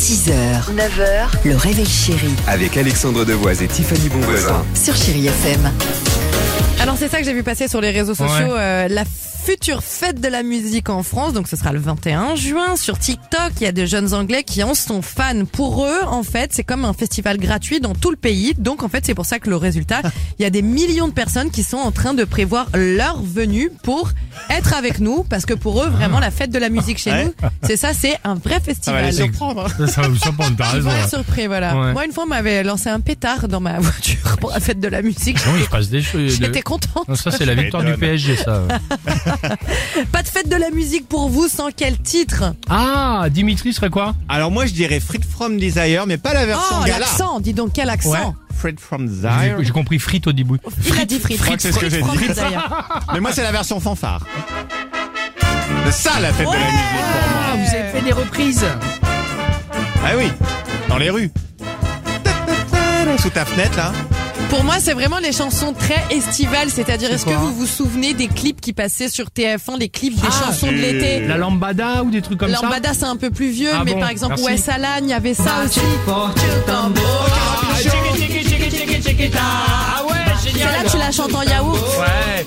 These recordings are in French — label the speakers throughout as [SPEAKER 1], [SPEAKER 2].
[SPEAKER 1] 6h, 9h, le réveil chéri
[SPEAKER 2] Avec Alexandre Devoise et Tiffany Bonvoisin.
[SPEAKER 1] sur Chéri FM.
[SPEAKER 3] Alors c'est ça que j'ai vu passer sur les réseaux sociaux, la future fête de la musique en France, donc ce sera le 21 juin. Sur TikTok, il y a des jeunes Anglais qui en sont fans. Pour eux, en fait, c'est comme un festival gratuit dans tout le pays. Donc en fait, c'est pour ça que le résultat, il y a des millions de personnes qui sont en train de prévoir leur venue pour être avec nous, parce que pour eux, vraiment, la fête de la musique chez nous, c'est ça, c'est un vrai festival.
[SPEAKER 4] Ça va me surprendre, t'as
[SPEAKER 3] Ils
[SPEAKER 4] raison.
[SPEAKER 3] vont être surpris, voilà.
[SPEAKER 4] Ouais.
[SPEAKER 3] Moi, une fois, on m'avait lancé un pétard dans ma voiture pour la fête de la musique.
[SPEAKER 4] Non, il se passe des choses.
[SPEAKER 3] J'étais contente.
[SPEAKER 4] Non, ça, c'est la victoire du PSG, ça.
[SPEAKER 3] Pas de fête de la musique pour vous sans quel titre?
[SPEAKER 4] Ah, Dimitri serait quoi?
[SPEAKER 5] Alors moi je dirais Frites from Desire, mais pas la version
[SPEAKER 3] Oh,
[SPEAKER 5] gala.
[SPEAKER 3] l'accent, dis donc quel accent.
[SPEAKER 5] Frites from Desire.
[SPEAKER 4] J'ai compris frites au début.
[SPEAKER 3] Il a dit frites.
[SPEAKER 5] Je crois que c'est ce que j'ai
[SPEAKER 3] Frites
[SPEAKER 5] dit.
[SPEAKER 3] from Desire.
[SPEAKER 5] Mais moi c'est la version fanfare. C'est ça la fête de la musique pour moi.
[SPEAKER 4] Ah, vous avez fait des reprises.
[SPEAKER 5] Ah oui, dans les rues. Sous ta fenêtre là.
[SPEAKER 3] Pour moi, c'est vraiment les chansons très estivales, c'est-à-dire est-ce que
[SPEAKER 4] quoi
[SPEAKER 3] vous vous souvenez des clips qui passaient sur TF1, les clips des chansons de l'été?
[SPEAKER 4] La lambada ou des trucs comme ça?
[SPEAKER 3] Lambada, c'est un peu plus vieux,
[SPEAKER 4] Ah
[SPEAKER 3] mais
[SPEAKER 4] bon,
[SPEAKER 3] par exemple,
[SPEAKER 4] merci.
[SPEAKER 3] Wes Alan, il y avait ça aussi.
[SPEAKER 4] Ah ouais,
[SPEAKER 3] C'est
[SPEAKER 4] génial.
[SPEAKER 3] là que tu la chantes en yaourt.
[SPEAKER 4] Ouais.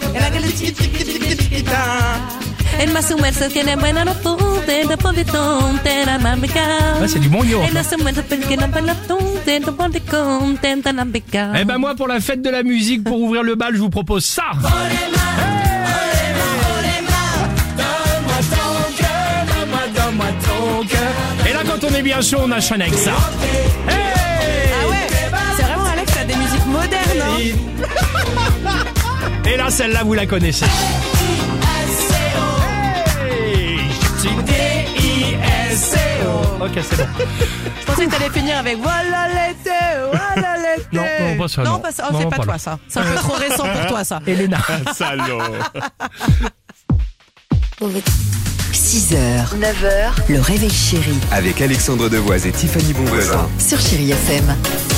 [SPEAKER 4] Ah, c'est du bon yaourt. Eh ben moi, pour la fête de la musique, pour ouvrir le bal, je vous propose ça. Et là, quand on est bien chaud, on enchaîne avec ça.
[SPEAKER 3] Ah ouais, c'est vraiment Alex, t'as des musiques modernes, hein.
[SPEAKER 4] Et là, celle-là, vous la connaissez. Ok, c'est bon.
[SPEAKER 3] Je pensais que t'allais finir avec voilà l'été, voilà l'été.
[SPEAKER 4] Non, pas ça,
[SPEAKER 3] Non,
[SPEAKER 4] non.
[SPEAKER 3] pas ça. Oh,
[SPEAKER 4] Non,
[SPEAKER 3] c'est
[SPEAKER 4] non,
[SPEAKER 3] pas
[SPEAKER 4] pas
[SPEAKER 3] toi
[SPEAKER 4] là.
[SPEAKER 3] ça. C'est un peu trop récent pour toi ça.
[SPEAKER 4] Elena.
[SPEAKER 5] Salaud.
[SPEAKER 1] 6h, 9h, le réveil chéri
[SPEAKER 2] Avec Alexandre Devoise et Tiffany Bonvoisin.
[SPEAKER 1] sur Chéri FM.